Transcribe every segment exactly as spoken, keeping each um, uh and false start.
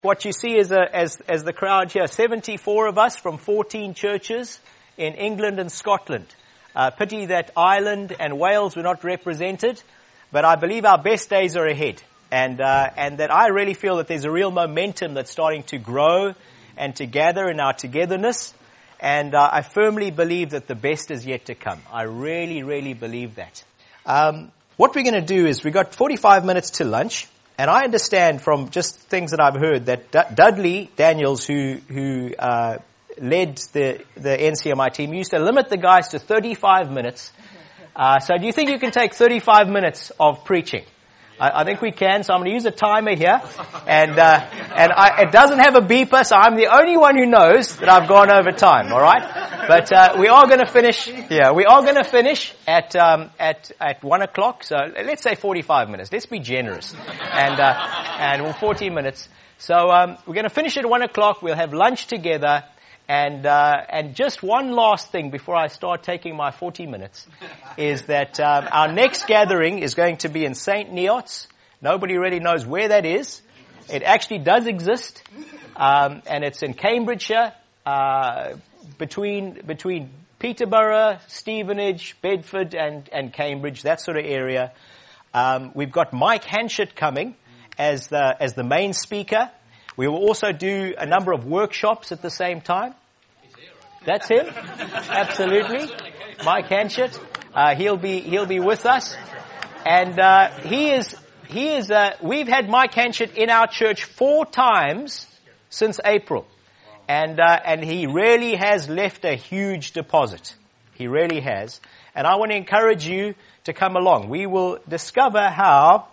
What you see is, a, as, as the crowd here, seventy-four of us from fourteen churches in England and Scotland. Uh, pity that Ireland and Wales were not represented, but I believe our best days are ahead. And, uh, and that I really feel that there's a real momentum that's starting to grow and to gather in our togetherness. And uh, I firmly believe that the best is yet to come. I really, really believe that. Um, what we're going to do is we've got forty-five minutes to lunch. And I understand from just things that I've heard that D- Dudley Daniels, who who uh, led the the N C M I team, used to limit the guys to thirty-five minutes. Uh, so do you think you can take thirty-five minutes of preaching? I, I think we can. So I'm going to use a timer here, and uh, and I, it doesn't have a beeper, so I'm the only one who knows that I've gone over time. All right, but uh, we are going to finish. Yeah, we are going to finish at um, at at one o'clock. So let's say forty-five minutes. Let's be generous, and uh, and well, forty minutes. So um, we're going to finish at one o'clock. We'll have lunch together. And uh, and just one last thing before I start taking my forty minutes is that um, our next gathering is going to be in Saint Neots. Nobody really knows where that is. It actually does exist, um, and it's in Cambridgeshire, uh, between between Peterborough, Stevenage, Bedford, and and Cambridge, that sort of area. Um, we've got Mike Hanchett coming as the as the main speaker. We will also do a number of workshops at the same time. That's him. Absolutely. Mike Hanchett. Uh, he'll be, he'll be with us. And, uh, he is, he is, uh, we've had Mike Hanchett in our church four times since April. And, uh, and he really has left a huge deposit. He really has. And I want to encourage you to come along. We will discover how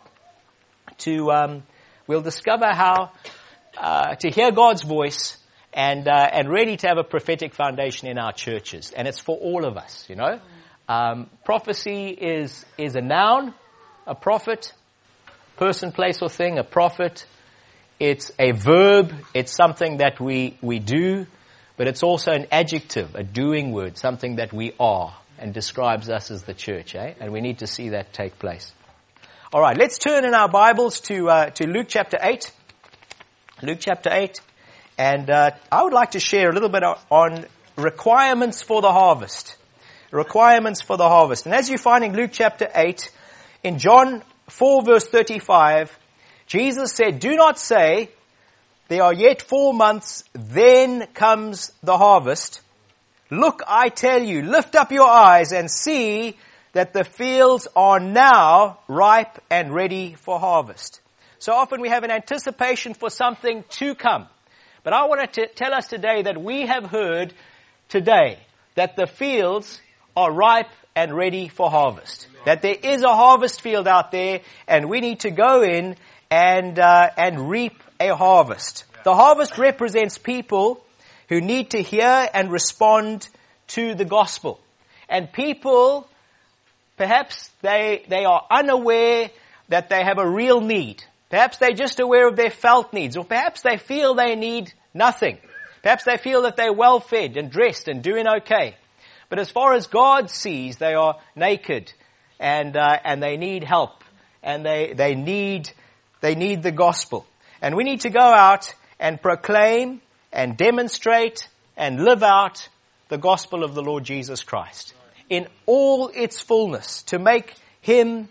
to, um, we'll discover how, uh, to hear God's voice and, uh, and really to have a prophetic foundation in our churches. And it's for all of us, you know. Um, prophecy is, is a noun, a prophet, person, place or thing, a prophet. It's a verb. It's something that we, we do, but it's also an adjective, a doing word, something that we are and describes us as the church, eh? And we need to see that take place. All right, let's turn in our Bibles to, uh, to Luke chapter eight. Luke chapter eight. And uh, I would like to share a little bit on requirements for the harvest. Requirements for the harvest. And as you find in Luke chapter eight, in John four verse thirty-five, Jesus said, "Do not say, there are yet four months, then comes the harvest. Look, I tell you, lift up your eyes and see that the fields are now ripe and ready for harvest." So often we have an anticipation for something to come. But I want to tell us today that we have heard today that the fields are ripe and ready for harvest. That there is a harvest field out there and we need to go in and, uh, and reap a harvest. The harvest represents people who need to hear and respond to the gospel. And people, perhaps they, they are unaware that they have a real need. Perhaps they're just aware of their felt needs, or perhaps they feel they need nothing. Perhaps they feel that they're well fed and dressed and doing okay. But as far as God sees, they are naked and uh, and they need help and they they need they need the gospel. And we need to go out and proclaim and demonstrate and live out the gospel of the Lord Jesus Christ in all its fullness, to make him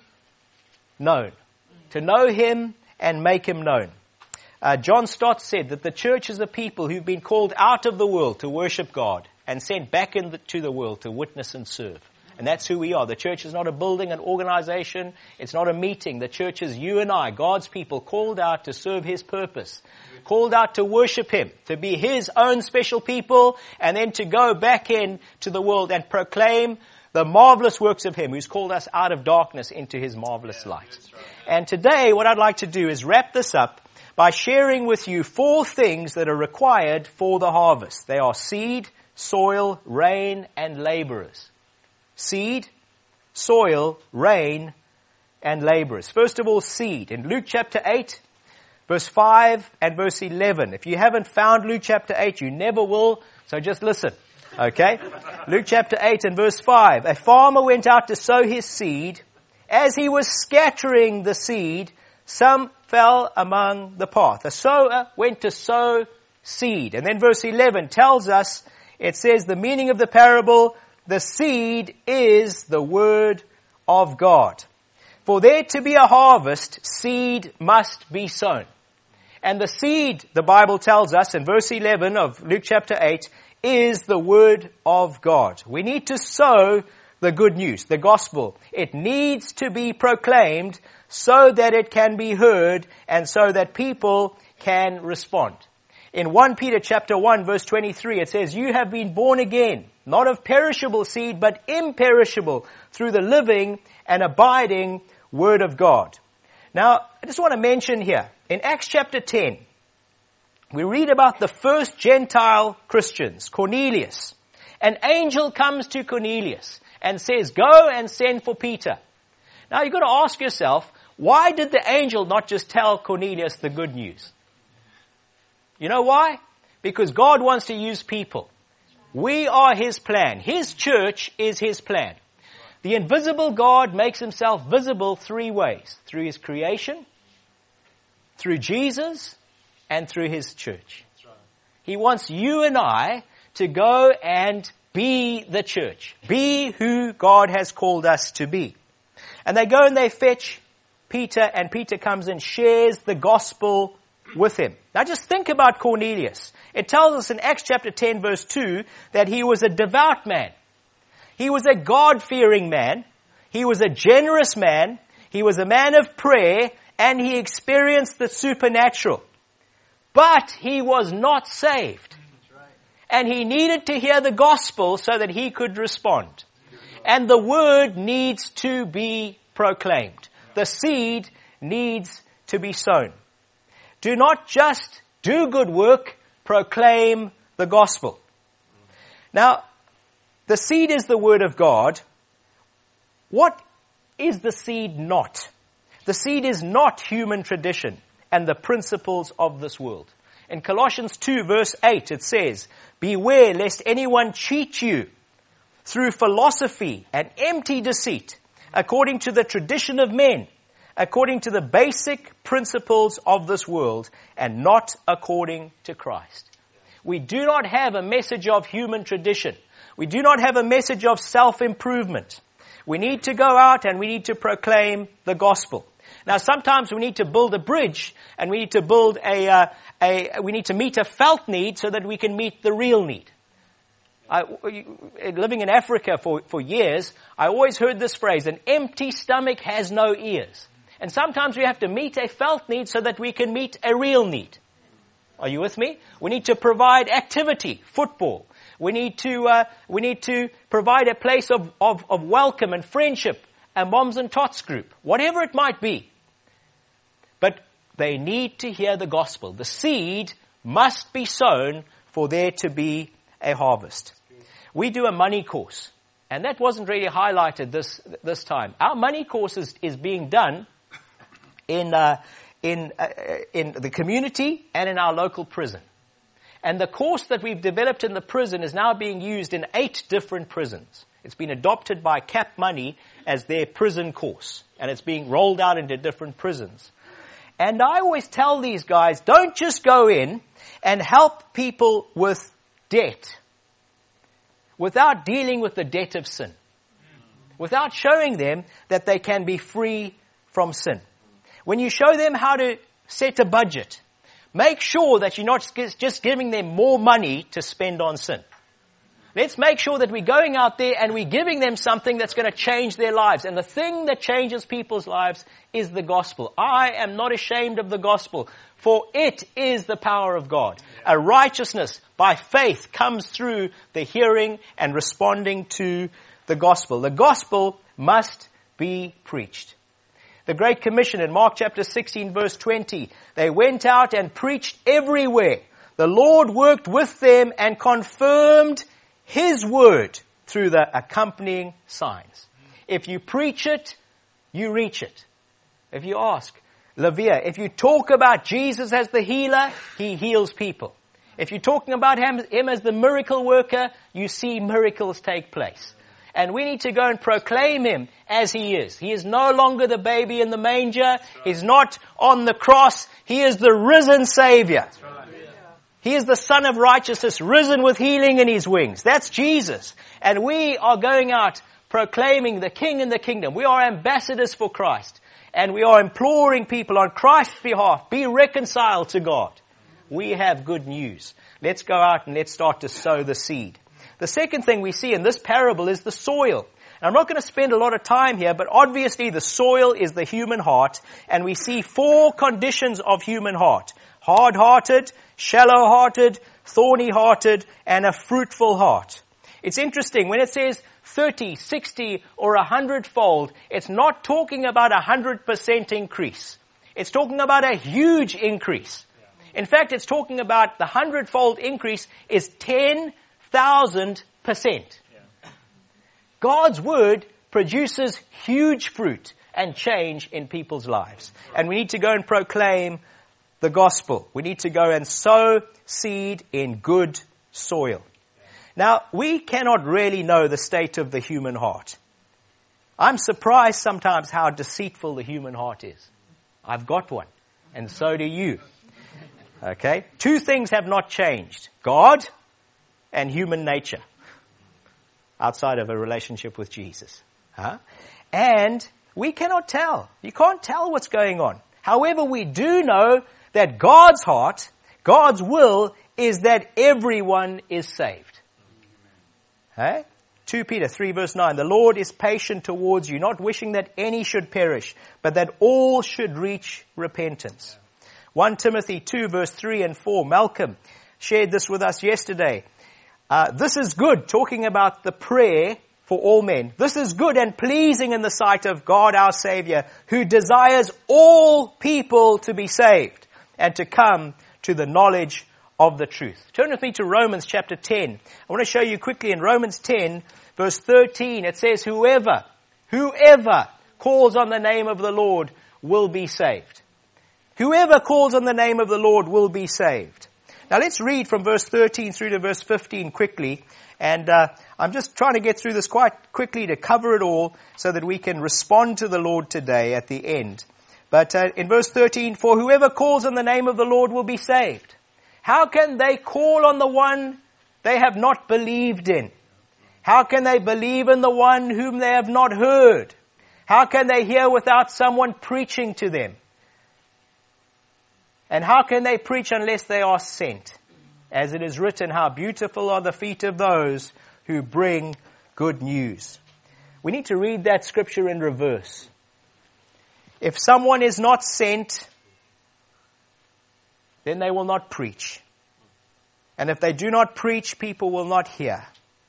known, to know him and make him known. Uh, John Stott said that the church is a people who've been called out of the world to worship God and sent back into the world to witness and serve. And that's who we are. The church is not a building, an organization. It's not a meeting. The church is you and I, God's people, called out to serve his purpose, called out to worship him, to be his own special people, and then to go back in to the world and proclaim the marvelous works of him who's called us out of darkness into his marvelous light. And today what I'd like to do is wrap this up by sharing with you four things that are required for the harvest. They are seed, soil, rain, and laborers. Seed, soil, rain, and laborers. First of all, seed. In Luke chapter eight, verse five and verse eleven. If you haven't found Luke chapter eight, you never will, so just listen. Okay? Luke chapter eight and verse five. A farmer went out to sow his seed. As he was scattering the seed, Some fell among the path. A sower went to sow seed. And then verse eleven tells us, it says the meaning of the parable, the seed is the word of God. For there to be a harvest, seed must be sown. And the seed, the Bible tells us in verse eleven of Luke chapter eight, is the word of God. We need to sow the good news, the gospel. It needs to be proclaimed so that it can be heard and so that people can respond. In First Peter chapter one verse twenty-three, it says, you have been born again, not of perishable seed, but imperishable, through the living and abiding word of God. Now, I just want to mention here, in Acts chapter ten, we read about the first Gentile Christians, Cornelius. An angel comes to Cornelius and says, go and send for Peter. Now, you've got to ask yourself, why did the angel not just tell Cornelius the good news? You know why? Because God wants to use people. We are His plan. His church is His plan. The invisible God makes Himself visible three ways. Through His creation, through Jesus, and through His church. He wants you and I to go and be the church. Be who God has called us to be. And they go and they fetch Peter, and Peter comes and shares the gospel with him. Now just think about Cornelius. It tells us in Acts chapter ten verse two that he was a devout man. He was a God-fearing man. He was a generous man. He was a man of prayer, and he experienced the supernatural. But he was not saved. And he needed to hear the gospel so that he could respond. And the word needs to be proclaimed. The seed needs to be sown. Do not just do good work, proclaim the gospel. Now, the seed is the word of God. What is the seed not? The seed is not human tradition and the principles of this world. In Colossians two verse eight it says, beware lest anyone cheat you through philosophy and empty deceit, according to the tradition of men, according to the basic principles of this world, and not according to Christ. We do not have a message of human tradition. We do not have a message of self-improvement. We need to go out and we need to proclaim the gospel. Now, sometimes we need to build a bridge, and we need to build a, uh, a we need to meet a felt need so that we can meet the real need. I, living in Africa for, for years, I always heard this phrase, an empty stomach has no ears. And sometimes we have to meet a felt need so that we can meet a real need. Are you with me? We need to provide activity, football. We need to, uh, we need to provide a place of, of, of welcome and friendship, a moms and tots group, whatever it might be. But they need to hear the gospel. The seed must be sown for there to be a harvest. We do a money course, and that wasn't really highlighted this this time. Our money course is, is being done in uh, in uh, in the community and in our local prison. And the course that we've developed in the prison is now being used in eight different prisons. It's been adopted by Cap Money as their prison course, and it's being rolled out into different prisons. And I always tell these guys, don't just go in and help people with debt without dealing with the debt of sin, without showing them that they can be free from sin. When you show them how to set a budget, make sure that you're not just giving them more money to spend on sin. Let's make sure that we're going out there and we're giving them something that's going to change their lives. And the thing that changes people's lives is the gospel. I am not ashamed of the gospel, for it is the power of God. A righteousness by faith comes through the hearing and responding to the gospel. The gospel must be preached. The Great Commission in Mark chapter sixteen verse twenty, they went out and preached everywhere. The Lord worked with them and confirmed His word through the accompanying signs. If you preach it, you reach it. If you ask, Lavia, if you talk about Jesus as the healer, He heals people. If you're talking about him, him as the miracle worker, you see miracles take place. And we need to go and proclaim him as he is. He is no longer the baby in the manger. He's not on the cross. He is the risen Savior. He is the Son of righteousness, risen with healing in his wings. That's Jesus. And we are going out proclaiming the King and the kingdom. We are ambassadors for Christ. And we are imploring people on Christ's behalf, be reconciled to God. We have good news. Let's go out and let's start to sow the seed. The second thing we see in this parable is the soil. And I'm not going to spend a lot of time here, but obviously the soil is the human heart. And we see four conditions of human heart. Hard-hearted, shallow-hearted, thorny-hearted, and a fruitful heart. It's interesting, when it says thirty, sixty, or a hundredfold, it's not talking about a hundred percent increase. It's talking about a huge increase. In fact, it's talking about the hundredfold increase is ten thousand percent. God's word produces huge fruit and change in people's lives. And we need to go and proclaim the gospel. We need to go and sow seed in good soil. Now, we cannot really know the state of the human heart. I'm surprised sometimes how deceitful the human heart is. I've got one, and so do you. Okay? Two things have not changed. God and human nature. Outside of a relationship with Jesus. Huh? And we cannot tell. You can't tell what's going on. However, we do know that God's heart, God's will, is that everyone is saved. Hey? Second Peter three verse nine, the Lord is patient towards you, not wishing that any should perish, but that all should reach repentance. First Timothy two verse three and four, Malcolm shared this with us yesterday. Uh, this is good, talking about the prayer for all men. This is good and pleasing in the sight of God our Savior, who desires all people to be saved and to come to the knowledge of the truth. Turn with me to Romans chapter ten. I want to show you quickly in Romans ten verse thirteen. It says, whoever, whoever calls on the name of the Lord will be saved. Whoever calls on the name of the Lord will be saved. Now let's read from verse thirteen through to verse fifteen quickly. And uh, I'm just trying to get through this quite quickly to cover it all so that we can respond to the Lord today at the end. But uh, in verse thirteen, for whoever calls on the name of the Lord will be saved. How can they call on the one they have not believed in? How can they believe in the one whom they have not heard? How can they hear without someone preaching to them? And how can they preach unless they are sent? As it is written, how beautiful are the feet of those who bring good news. We need to read that scripture in reverse. If someone is not sent, then they will not preach. And if they do not preach, people will not hear.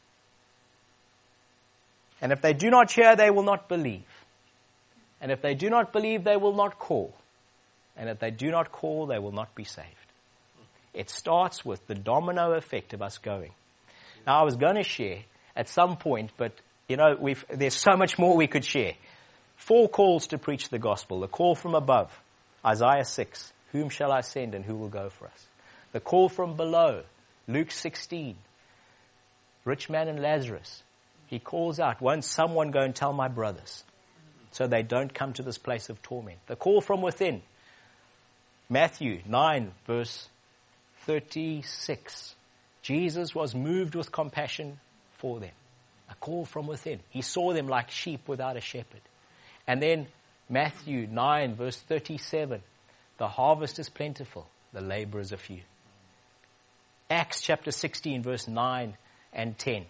And if they do not hear, they will not believe. And if they do not believe, they will not call. And if they do not call, they will not be saved. It starts with the domino effect of us going. Now, I was going to share at some point, but, you know, we've, there's so much more we could share. Four calls to preach the gospel. The call from above, Isaiah six, whom shall I send and who will go for us? The call from below, Luke sixteen, rich man and Lazarus. He calls out, won't someone go and tell my brothers so they don't come to this place of torment? The call from within, Matthew nine, verse thirty-six. Jesus was moved with compassion for them. A call from within. He saw them like sheep without a shepherd. And then Matthew nine, verse thirty-seven. The harvest is plentiful, the laborers are few. Acts chapter sixteen, verse nine and ten.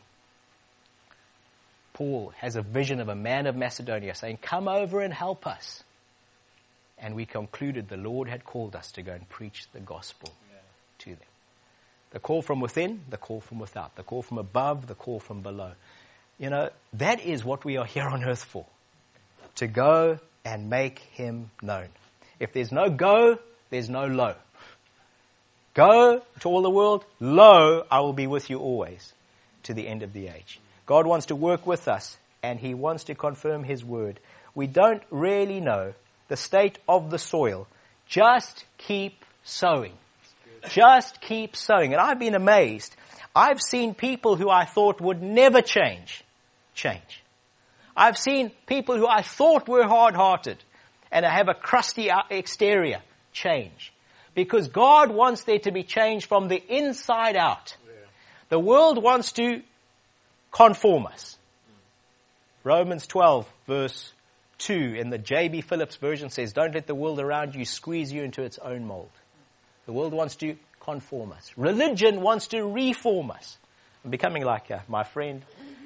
Paul has a vision of a man of Macedonia saying, come over and help us. And we concluded the Lord had called us to go and preach the gospel yeah. to them. The call from within, the call from without. The call from above, the call from below. You know, that is what we are here on earth for. To go and make him known. If there's no go, there's no lo. Go to all the world. Lo, I will be with you always to the end of the age. God wants to work with us and he wants to confirm his word. We don't really know the state of the soil. Just keep sowing. Just keep sowing. And I've been amazed. I've seen people who I thought would never change, change. I've seen people who I thought were hard-hearted and have a crusty exterior change. Because God wants there to be change from the inside out. The world wants to conform us. Romans twelve verse two in the J B Phillips version says, don't let the world around you squeeze you into its own mold. The world wants to conform us. Religion wants to reform us. I'm becoming like uh, my friend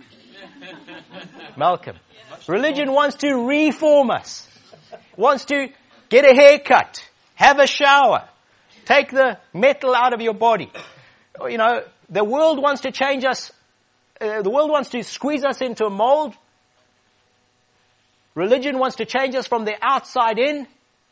Malcolm. Religion wants to reform us. Wants to get a haircut, have a shower, take the metal out of your body. You know, the world wants to change us. Uh, the world wants to squeeze us into a mold. Religion wants to change us from the outside in.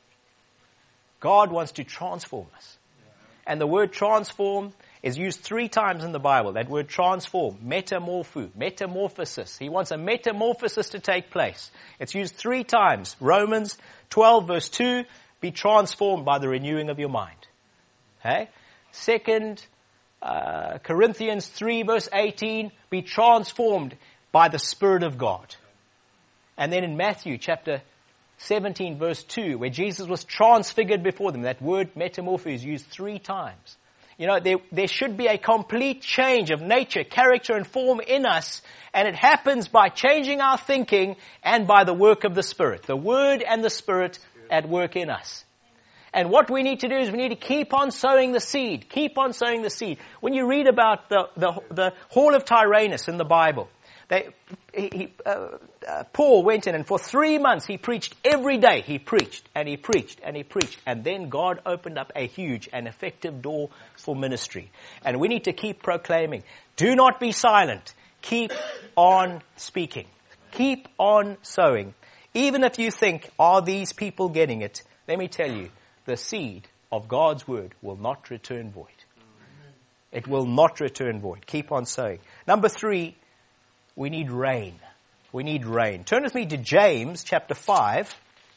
God wants to transform us. And the word transform is used three times in the Bible. That word transform, metamorpho, metamorphosis. He wants a metamorphosis to take place. It's used three times. Romans twelve verse two, be transformed by the renewing of your mind. Okay? Second, uh, Corinthians three verse eighteen, be transformed by the Spirit of God. And then in Matthew chapter seventeen verse two, where Jesus was transfigured before them, that word metamorpho is used three times. You know, there, there should be a complete change of nature, character, and form in us, and it happens by changing our thinking and by the work of the Spirit. The Word and the Spirit at work in us. And what we need to do is we need to keep on sowing the seed. Keep on sowing the seed. When you read about the, the, the Hall of Tyrannus in the Bible, they, he, he, uh, uh, Paul went in and for three months he preached every day. He preached and he preached and he preached. And then God opened up a huge and effective door for ministry. And we need to keep proclaiming. Do not be silent. Keep on speaking. Keep on sowing. Even if you think, are these people getting it? Let me tell you, the seed of God's word will not return void. It will not return void. Keep on sowing. Number three, we need rain. We need rain. Turn with me to James chapter five.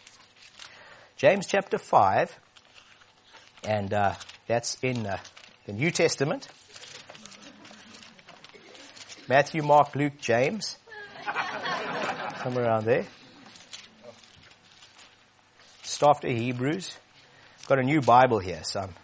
James chapter five. And uh, that's in uh, the New Testament. Matthew, Mark, Luke, James. Somewhere around there. Just after Hebrews. I've got a new Bible here, so I'm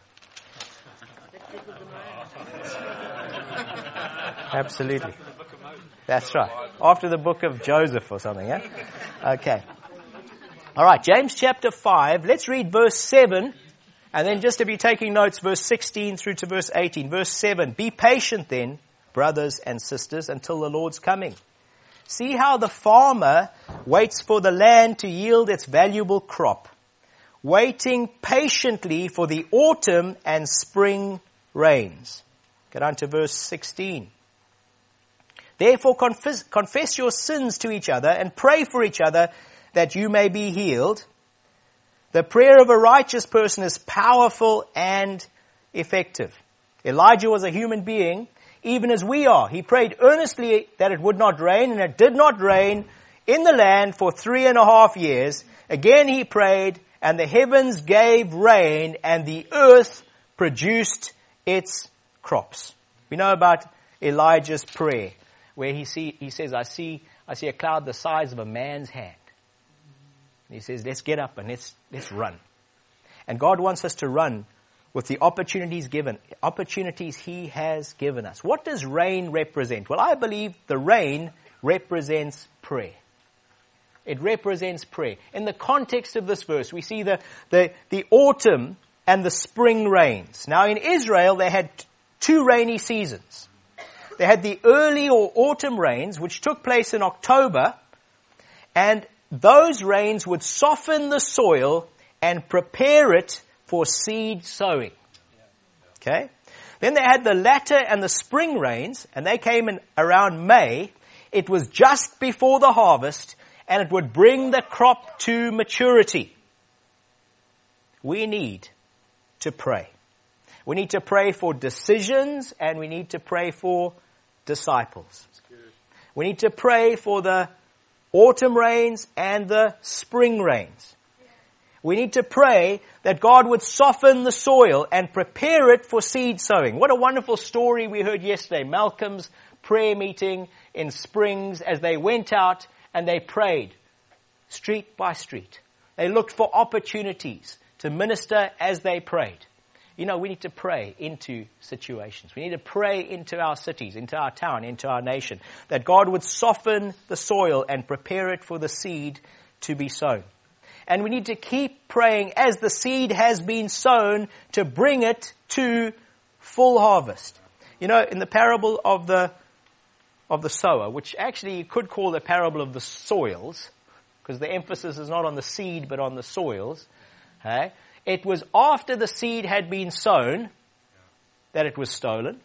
absolutely. That's right. After the book of Joseph or something, yeah? Okay. All right, James chapter five. Let's read verse seven. And then just to be taking notes, verse sixteen through to verse eighteen. Verse seven. Be patient then, brothers and sisters, until the Lord's coming. See how the farmer waits for the land to yield its valuable crop, waiting patiently for the autumn and spring rains. Get on to verse sixteen. Therefore confess, confess your sins to each other and pray for each other that you may be healed. The prayer of a righteous person is powerful and effective. Elijah was a human being, even as we are. He prayed earnestly that it would not rain, and it did not rain in the land for three and a half years. Again he prayed, and the heavens gave rain, and the earth produced its crops. We know about Elijah's prayer, where he see he says, I see I see a cloud the size of a man's hand. And he says, let's get up and let's let's run. And God wants us to run with the opportunities given, opportunities He has given us. What does rain represent? Well, I believe the rain represents prayer. It represents prayer. In the context of this verse, we see the, the, the autumn and the spring rains. Now in Israel, they had two rainy seasons. They had the early or autumn rains, which took place in October, and those rains would soften the soil and prepare it for seed sowing. Okay? Then they had the latter and the spring rains, and they came in around May. It was just before the harvest, and it would bring the crop to maturity. We need to pray. We need to pray for decisions, and we need to pray for disciples. We need to pray for the autumn rains and the spring rains. We need to pray that God would soften the soil and prepare it for seed sowing. What a wonderful story we heard yesterday. Malcolm's prayer meeting in Springs as they went out and they prayed street by street. They looked for opportunities to minister as they prayed. You know, we need to pray into situations. We need to pray into our cities, into our town, into our nation, that God would soften the soil and prepare it for the seed to be sown. And we need to keep praying as the seed has been sown to bring it to full harvest. You know, in the parable of the of the sower, which actually you could call the parable of the soils, because the emphasis is not on the seed but on the soils, okay? It was after the seed had been sown that it was stolen.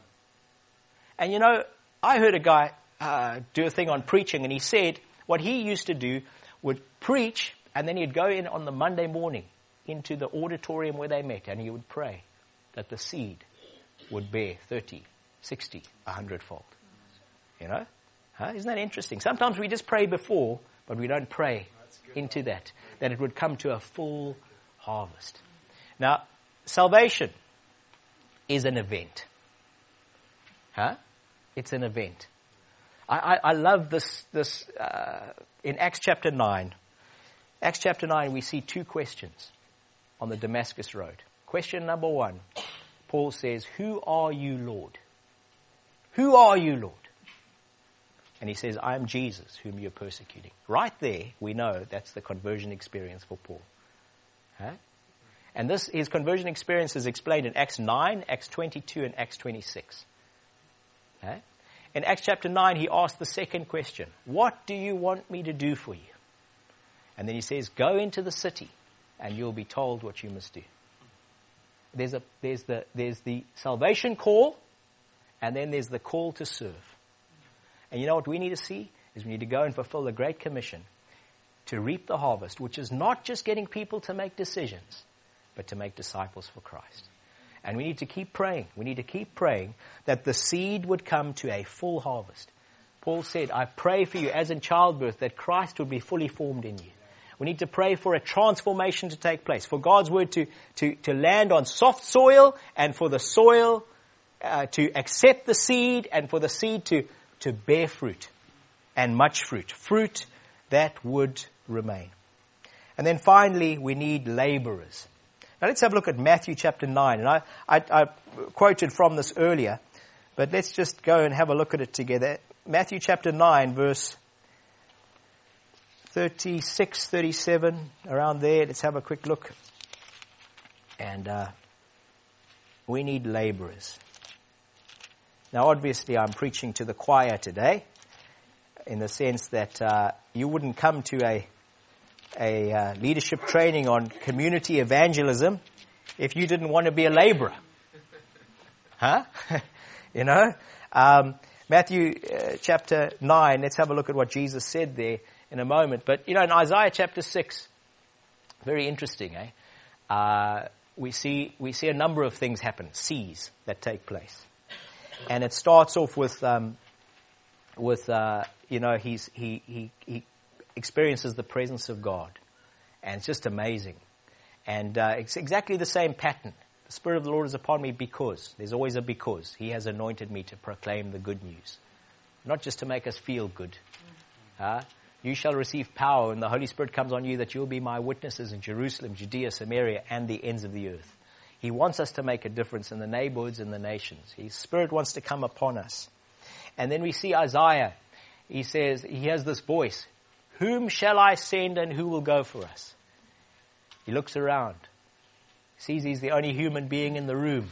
And you know, I heard a guy uh, do a thing on preaching, and he said what he used to do would preach, and then he'd go in on the Monday morning into the auditorium where they met, and he would pray that the seed would bear thirty, sixty, a hundredfold. You know? Huh? Isn't that interesting? Sometimes we just pray before, but we don't pray into that, that it would come to a full harvest. Now, salvation is an event. Huh? It's an event. I, I, I love this, this uh, in Acts chapter nine. Acts chapter nine, we see two questions on the Damascus Road. Question number one, Paul says, "Who are you, Lord? Who are you, Lord?" And he says, "I am Jesus, whom you're persecuting." Right there, we know that's the conversion experience for Paul. Huh? And this, his conversion experience is explained in Acts nine, Acts twenty-two, and Acts twenty-six. Huh? In Acts chapter nine, he asked the second question, "What do you want me to do for you?" And then he says, "Go into the city, and you'll be told what you must do." There's a, there's the, there's the salvation call, and then there's the call to serve. And you know what we need to see? Is we need to go and fulfill the Great Commission to reap the harvest, which is not just getting people to make decisions, but to make disciples for Christ. And we need to keep praying. We need to keep praying that the seed would come to a full harvest. Paul said, "I pray for you as in childbirth that Christ would be fully formed in you." We need to pray for a transformation to take place, for God's word to, to, to land on soft soil, and for the soil uh, to accept the seed, and for the seed to, to bear fruit, and much fruit, fruit that would remain. And then finally, we need laborers. Now let's have a look at Matthew chapter nine. And I, I, I quoted from this earlier, but let's just go and have a look at it together. Matthew chapter nine, verse thirty-six, thirty-seven, around there. Let's have a quick look. And uh, we need laborers. Now obviously I'm preaching to the choir today, in the sense that uh, you wouldn't come to a a uh, leadership training on community evangelism if you didn't want to be a laborer. Huh? You know? Um, Matthew uh, chapter nine, let's have a look at what Jesus said there in a moment. But, you know, in Isaiah chapter six, very interesting, eh? Uh, we see, we see a number of things happen, seas that take place. And it starts off with, um, with, uh, you know, he's, he, he, he experiences the presence of God. And it's just amazing. And uh, it's exactly the same pattern. The Spirit of the Lord is upon me because. There's always a because. He has anointed me to proclaim the good news. Not just to make us feel good. Uh, you shall receive power when the Holy Spirit comes on you, that you'll be my witnesses in Jerusalem, Judea, Samaria, and the ends of the earth. He wants us to make a difference in the neighborhoods and the nations. His Spirit wants to come upon us. And then we see Isaiah. He says, he has this voice. "Whom shall I send, and who will go for us?" He looks around. Sees he's the only human being in the room.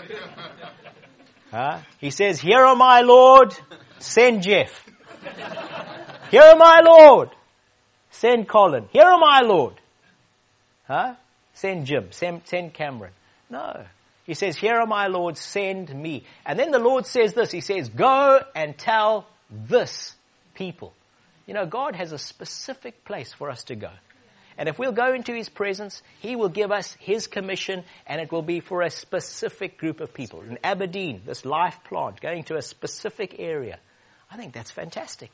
Huh? He says, "Here am I, Lord. Send Jeff. Here am I, Lord. Send Colin. Here am I, Lord. Huh? Send Jim. Send, send Cameron." No. He says, "Here am I, Lord. Send me." And then the Lord says this. He says, "Go and tell this people." You know, God has a specific place for us to go. And if we'll go into His presence, He will give us His commission, and it will be for a specific group of people. In Aberdeen, this life plant, going to a specific area. I think that's fantastic.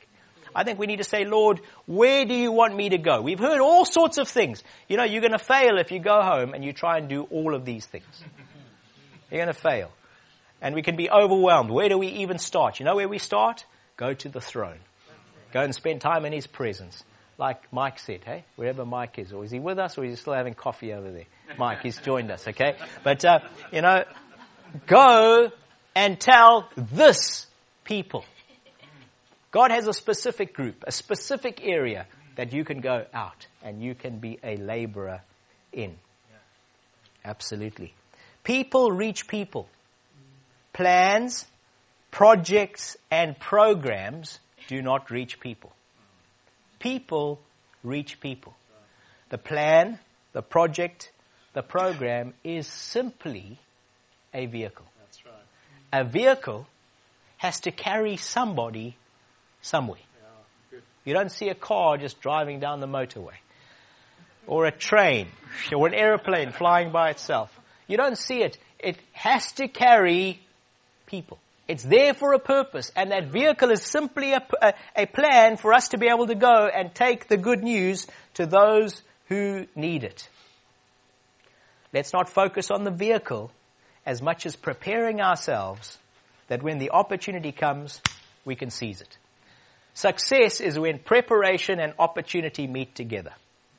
I think we need to say, Lord, where do you want me to go? We've heard all sorts of things. You know, you're going to fail if you go home and you try and do all of these things. You're going to fail. And we can be overwhelmed. Where do we even start? You know where we start? Go to the throne. Go and spend time in his presence. Like Mike said, hey, wherever Mike is. Or is he with us or is he still having coffee over there? Mike, he's joined us, okay? But, uh, you know, go and tell this people. God has a specific group, a specific area that you can go out and you can be a laborer in. Absolutely. People reach people. Plans, projects, and programs do not reach people. People reach people. The plan, the project, the program is simply a vehicle. That's right. A vehicle has to carry somebody somewhere. Yeah, you don't see a car just driving down the motorway. Or a train. Or an airplane flying by itself. You don't see it. It has to carry people. It's there for a purpose. And that vehicle is simply a, a, a plan for us to be able to go and take the good news to those who need it. Let's not focus on the vehicle as much as preparing ourselves that when the opportunity comes, we can seize it. Success is when preparation and opportunity meet together.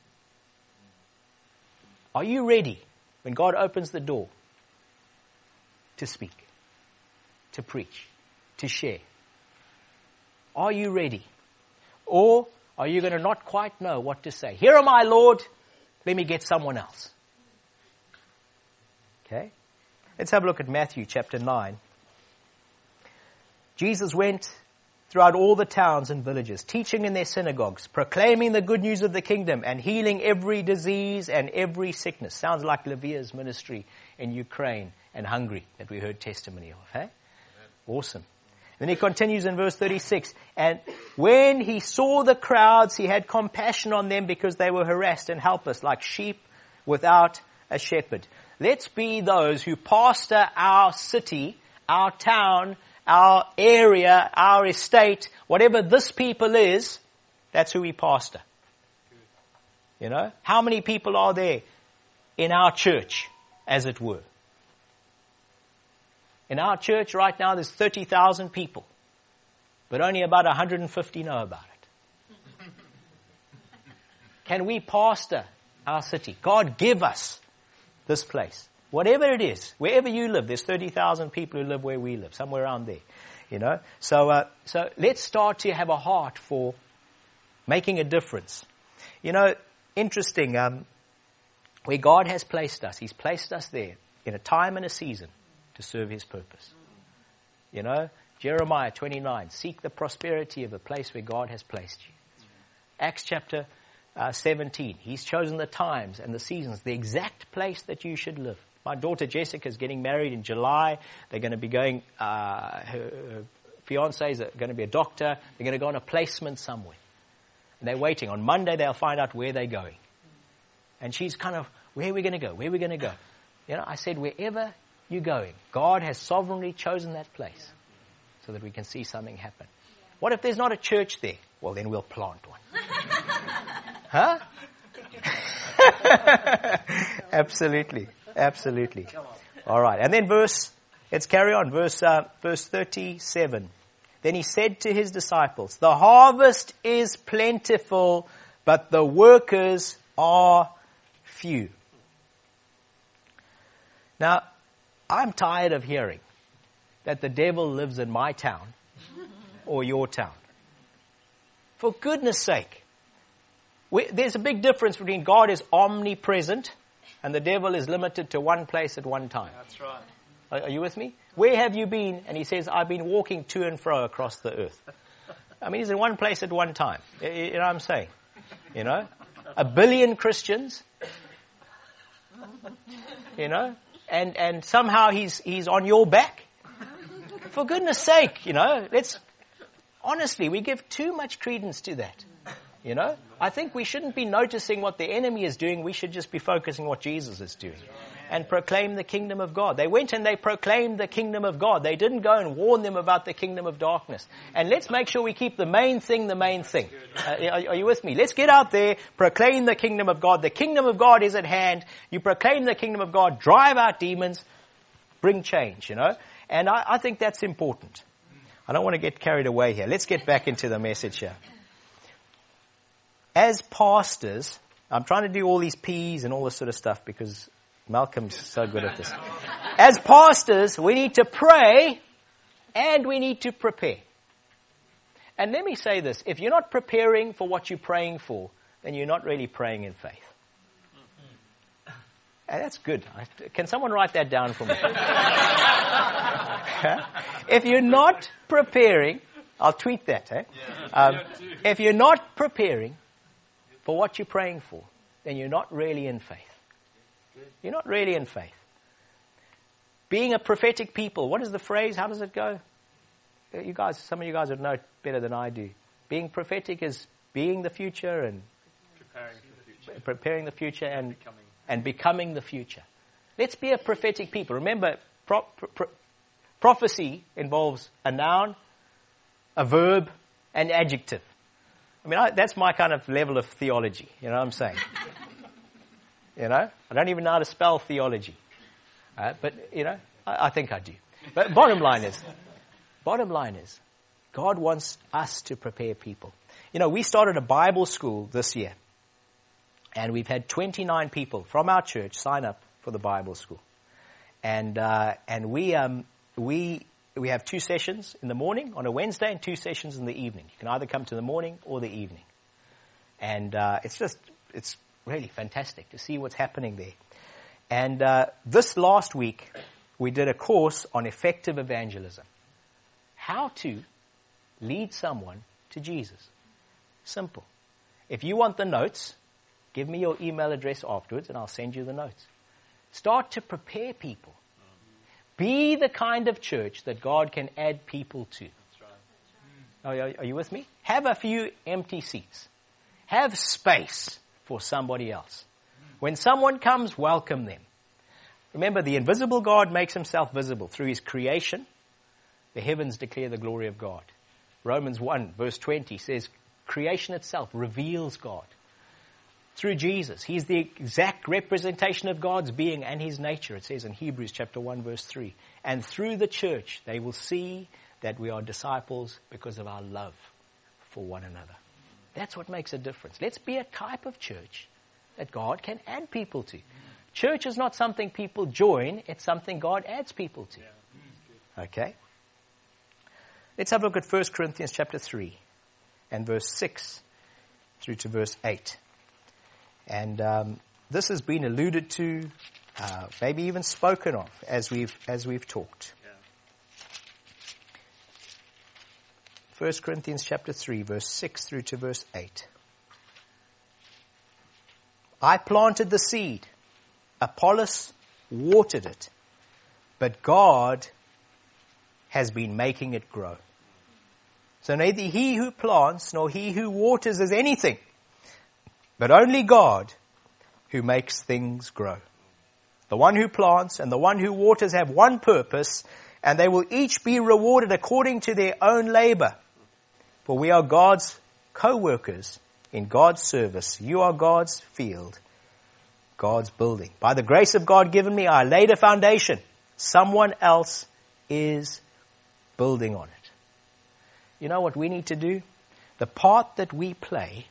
Are you ready when God opens the door to speak, to preach, to share? Are you ready? Or are you going to not quite know what to say? Here am I, Lord. Let me get someone else. Okay? Let's have a look at Matthew chapter nine. Jesus went throughout all the towns and villages, teaching in their synagogues, proclaiming the good news of the kingdom, and healing every disease and every sickness. Sounds like Levia's ministry in Ukraine and Hungary that we heard testimony of. Hey? Awesome. Then he continues in verse thirty-six. And when he saw the crowds, he had compassion on them because they were harassed and helpless, like sheep without a shepherd. Let's be those who pastor our city, our town, our area, our estate, whatever this people is, that's who we pastor. You know? How many people are there in our church, as it were? In our church right now, there's thirty thousand people. But only about one hundred fifty know about it. Can we pastor our city? God, give us this place. Whatever it is, wherever you live, there's thirty thousand people who live where we live, somewhere around there. You know? So, uh, so let's start to have a heart for making a difference. You know, interesting, um, where God has placed us, He's placed us there in a time and a season to serve His purpose. You know, Jeremiah twenty-nine, seek the prosperity of the place where God has placed you. Acts chapter uh, seventeen, He's chosen the times and the seasons, the exact place that you should live. My daughter Jessica is getting married in July. They're going to be going, uh, her, her fiancé is going to be a doctor. They're going to go on a placement somewhere. And they're waiting. On Monday they'll find out where they're going. And she's kind of, where are we going to go? Where are we going to go? You know, I said, wherever you're going, God has sovereignly chosen that place so that we can see something happen. What if there's not a church there? Well, then we'll plant one. Huh? Absolutely. Absolutely. All right. And then verse, let's carry on. Verse, uh, verse thirty-seven. Then he said to his disciples, the harvest is plentiful, but the workers are few. Now, I'm tired of hearing that the devil lives in my town or your town. For goodness sake. We, there's a big difference between God is omnipresent and the devil is limited to one place at one time. That's right. Are, are you with me? Where have you been? And he says, I've been walking to and fro across the earth. I mean, he's in one place at one time. You, you know what I'm saying? You know? A billion Christians. You know? And, and somehow he's, he's on your back. For goodness sake, you know, let's, honestly, we give too much credence to that. You know, I think we shouldn't be noticing what the enemy is doing. We should just be focusing on what Jesus is doing. and proclaim the kingdom of God. They went and they proclaimed the kingdom of God. They didn't go and warn them about the kingdom of darkness. And let's make sure we keep the main thing the main thing. Uh, are, are you with me? Let's get out there, proclaim the kingdom of God. The kingdom of God is at hand. You proclaim the kingdom of God, drive out demons, bring change, you know. And I, I think that's important. I don't want to get carried away here. Let's get back into the message here. As pastors, I'm trying to do all these P's and all this sort of stuff because Malcolm's so good at this. As pastors, we need to pray and we need to prepare. And let me say this. If you're not preparing for what you're praying for, then you're not really praying in faith. And that's good. Can someone write that down for me? If you're not preparing, I'll tweet that. Eh? Um, if you're not preparing for what you're praying for, then you're not really in faith. You're not really in faith. Being a prophetic people, what is the phrase? How does it go? You guys, some of you guys would know it better than I do. Being prophetic is being the future and preparing the future, preparing the future and becoming. and becoming the future. Let's be a prophetic people. Remember, pro- pro- prophecy involves a noun, a verb, and adjective. I mean, I, that's my kind of level of theology. You know what I'm saying? You know, I don't even know how to spell theology, uh, but you know, I, I think I do. But bottom line is, bottom line is, God wants us to prepare people. You know, we started a Bible school this year, and we've had twenty-nine people from our church sign up for the Bible school, and uh, and we um, we we have two sessions in the morning on a Wednesday and two sessions in the evening. You can either come to the morning or the evening, and uh, it's just it's. really fantastic to see what's happening there. And uh, this last week, we did a course on effective evangelism. How to lead someone to Jesus. Simple. If you want the notes, give me your email address afterwards and I'll send you the notes. Start to prepare people. Be the kind of church that God can add people to. That's right. Are, are you with me? Have a few empty seats. Have space for somebody else. When someone comes, welcome them. Remember, the invisible God makes himself visible through his creation. The heavens declare the glory of God. Romans one verse twenty says, creation itself reveals God. Through Jesus, he's the exact representation of God's being and his nature, it says in Hebrews chapter one verse three. And through the church, they will see that we are disciples because of our love for one another. That's what makes a difference. Let's be a type of church that God can add people to. Church is not something people join, it's something God adds people to. Okay? Let's have a look at First Corinthians chapter three and verse six through to verse eight. And um, this has been alluded to, uh, maybe even spoken of as we've as we've talked. First Corinthians chapter three, verse six through to verse eight. I planted the seed, Apollos watered it, but God has been making it grow. So neither he who plants nor he who waters is anything, but only God who makes things grow. The one who plants and the one who waters have one purpose, and they will each be rewarded according to their own labor. For we are God's co-workers in God's service. You are God's field, God's building. By the grace of God given me, I laid a foundation. Someone else is building on it. You know what we need to do? The part that we play,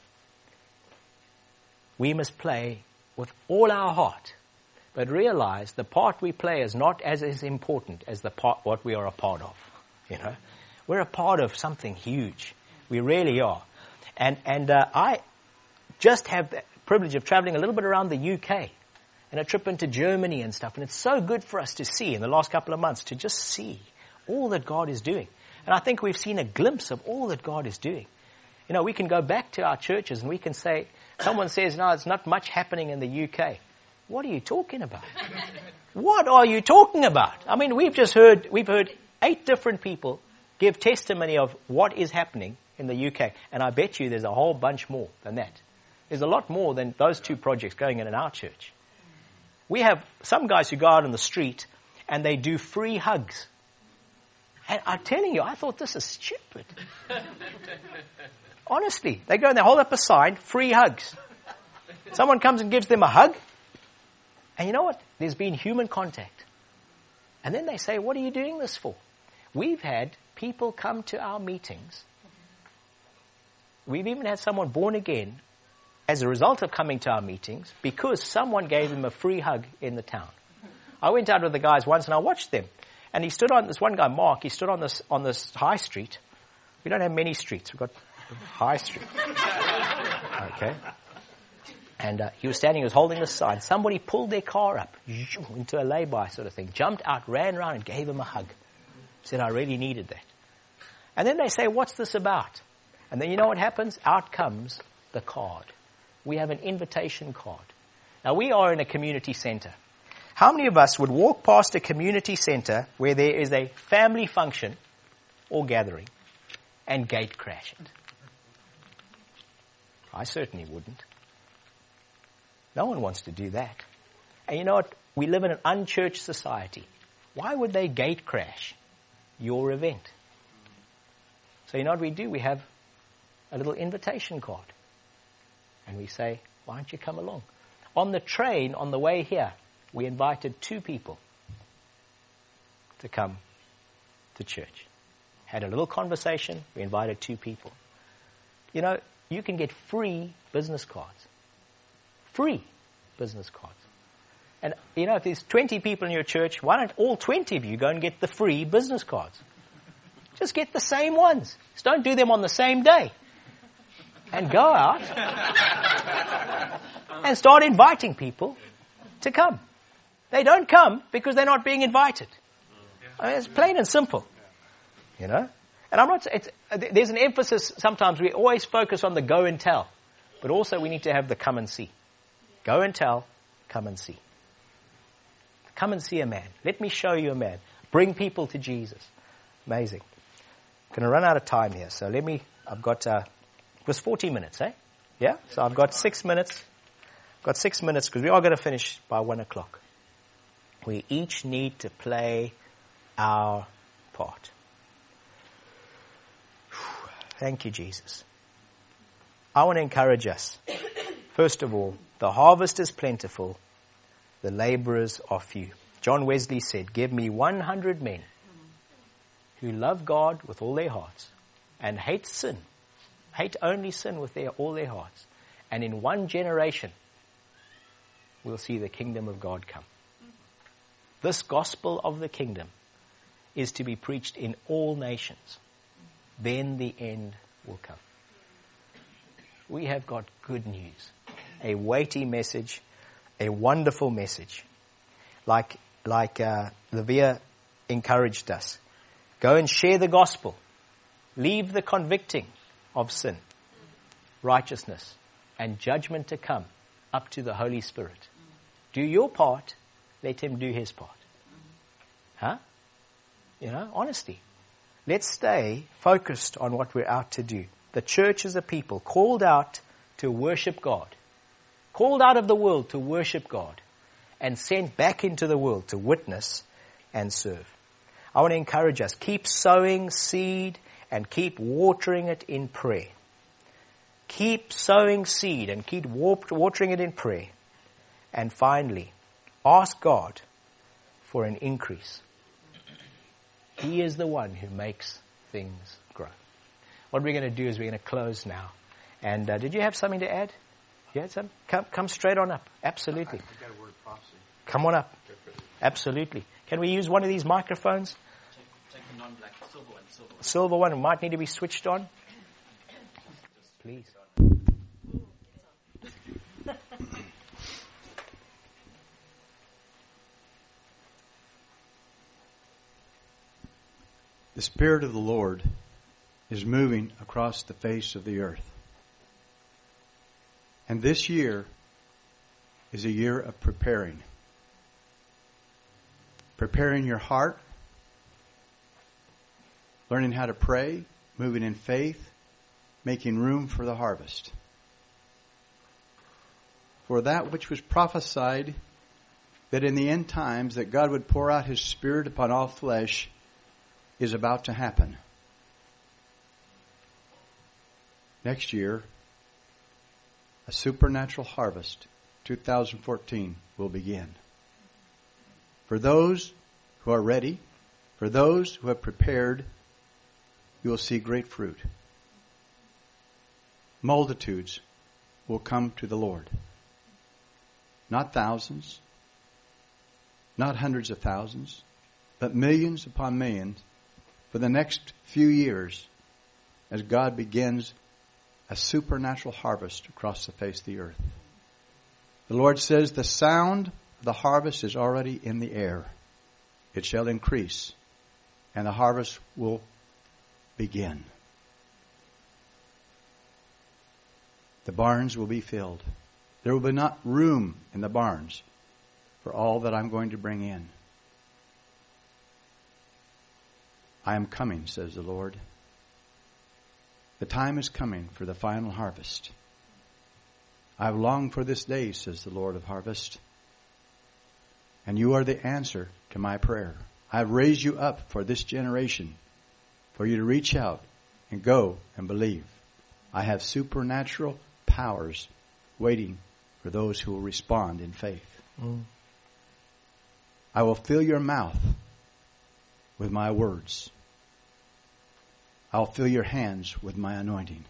we must play with all our heart. But realize the part we play is not as, as important as the part what we are a part of. You know, we're a part of something huge. We really are. And and uh, I just have the privilege of traveling a little bit around the U K and a trip into Germany and stuff. And it's so good for us to see in the last couple of months, to just see all that God is doing. And I think we've seen a glimpse of all that God is doing. You know, we can go back to our churches and we can say, someone says, no, it's not much happening in the U K. What are you talking about? What are you talking about? I mean, we've just heard, we've heard eight different people give testimony of what is happening in the U K. And I bet you there's a whole bunch more than that. There's a lot more than those two projects going in in our church. We have some guys who go out on the street and they do free hugs. And I'm telling you, I thought this is stupid. Honestly, they go and they hold up a sign, free hugs. Someone comes and gives them a hug. And you know what? There's been human contact. And then they say, what are you doing this for? We've had people come to our meetings. We've even had someone born again as a result of coming to our meetings because someone gave him a free hug in the town. I went out with the guys once and I watched them. And he stood on, this one guy, Mark, he stood on this, on this high street. We don't have many streets. We've got high street. Okay. And uh, he was standing, he was holding this sign. Somebody pulled their car up into a lay-by sort of thing, jumped out, ran around and gave him a hug. Said, I really needed that. And then they say, what's this about? And then you know what happens? Out comes the card. We have an invitation card. Now we are in a community center. How many of us would walk past a community center where there is a family function or gathering and gate crash it? I certainly wouldn't. No one wants to do that. And you know what? We live in an unchurched society. Why would they gate crash your event? So you know what we do? We have a little invitation card. And we say, why don't you come along? On the train, on the way here, we invited two people to come to church. Had a little conversation. We invited two people. You know, you can get free business cards. Free business cards. And, you know, if there's twenty people in your church, why don't all twenty of you go and get the free business cards? Just get the same ones. Just don't do them on the same day. And go out and start inviting people to come. They don't come because they're not being invited. I mean, it's plain and simple. You know? And I'm not, it's, there's an emphasis, sometimes we always focus on the go and tell. But also we need to have the come and see. Go and tell, come and see. Come and see a man. Let me show you a man. Bring people to Jesus. Amazing. I'm going to run out of time here. So let me, I've got, uh, it was forty minutes, eh? Yeah? So I've got six minutes. I've got six minutes because we are going to finish by one o'clock. We each need to play our part. Thank you, Jesus. I want to encourage us. First of all, the harvest is plentiful, the laborers are few. John Wesley said, give me one hundred men who love God with all their hearts and hate sin, hate only sin with their, all their hearts. And in one generation, we'll see the kingdom of God come. This gospel of the kingdom is to be preached in all nations. Then the end will come. We have got good news. A weighty message, a wonderful message. Like, like, uh, Levia encouraged us. Go and share the gospel. Leave the convicting of sin, righteousness, and judgment to come up to the Holy Spirit. Do your part, let him do his part. Huh? You know, honesty. Let's stay focused on what we're out to do. The church is a people called out to worship God. Called out of the world to worship God. And sent back into the world to witness and serve. I want to encourage us. Keep sowing seed and keep watering it in prayer. Keep sowing seed and keep watering it in prayer. And finally, ask God for an increase. He is the one who makes things grow. What we're going to do is we're going to close now. And uh, did you have something to add? You had some? Come, come straight on up. Absolutely. I got a word of prophecy. Come on up. Absolutely. Can we use one of these microphones? Take, take the non-black, silver one, silver one. Silver one. It might need to be switched on. Please. The Spirit of the Lord is moving across the face of the earth. And this year is a year of preparing. Preparing your heart, learning how to pray, moving in faith, making room for the harvest. For that which was prophesied that in the end times that God would pour out His Spirit upon all flesh is about to happen. Next year, a supernatural harvest, two thousand fourteen, will begin. For those who are ready, for those who have prepared, you will see great fruit. Multitudes will come to the Lord. Not thousands, not hundreds of thousands, but millions upon millions for the next few years as God begins a supernatural harvest across the face of the earth. The Lord says the sound of the harvest is already in the air. It shall increase, and the harvest will begin. The barns will be filled. There will be not room in the barns for all that I'm going to bring in. I am coming, says the Lord. The time is coming for the final harvest. I've longed for this day, says the Lord of harvest. And you are the answer to my prayer. I've raised you up for this generation, for you to reach out and go and believe. I have supernatural powers waiting for those who will respond in faith. Mm. I will fill your mouth with my words. I'll fill your hands with my anointing.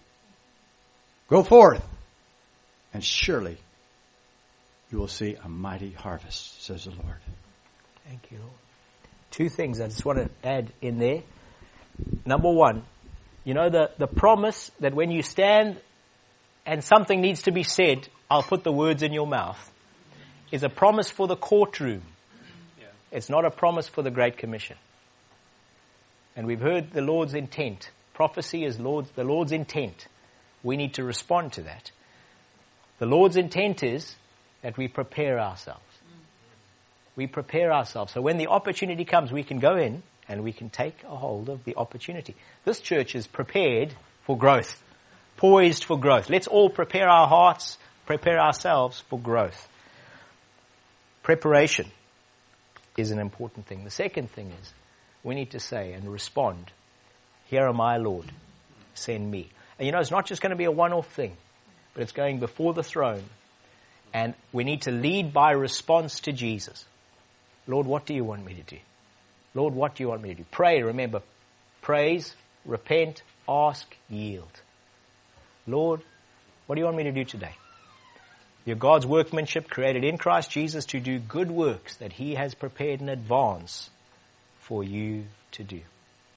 Go forth, and surely you will see a mighty harvest, says the Lord. Thank you, Lord. Two things I just want to add in there. Number one, you know the, the promise that when you stand and something needs to be said, I'll put the words in your mouth, is a promise for the courtroom. Yeah. It's not a promise for the Great Commission. And we've heard the Lord's intent. Prophecy is Lord's, the Lord's intent. We need to respond to that. The Lord's intent is that we prepare ourselves. We prepare ourselves. So when the opportunity comes, we can go in and we can take a hold of the opportunity. This church is prepared for growth, poised for growth. Let's all prepare our hearts, prepare ourselves for growth. Preparation is an important thing. The second thing is we need to say and respond, here am I, Lord, send me. And you know, it's not just going to be a one-off thing, but it's going before the throne. And we need to lead by response to Jesus. Lord, what do you want me to do? Lord, what do you want me to do? Pray, remember, praise, repent, ask, yield. Lord, what do you want me to do today? You're God's workmanship created in Christ Jesus to do good works that He has prepared in advance for you to do.